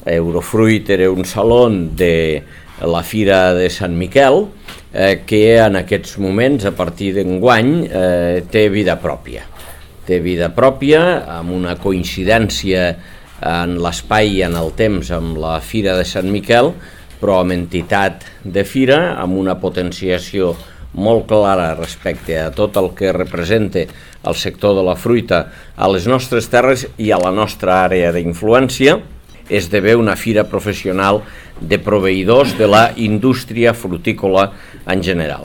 Eurofruit era un saló de la Fira de Sant Miquel, que en aquests moments, a partir d'enguany, té vida pròpia. Té vida pròpia, amb una coincidència en l'espai i en el temps amb la Fira de Sant Miquel, però amb entitat de fira, amb una potenciació molt clara respecte a tot el que representa el sector de la fruita a les nostres terres i a la nostra àrea d'influència. Esdevé una fira professional de proveïdors de la indústria frutícola en general.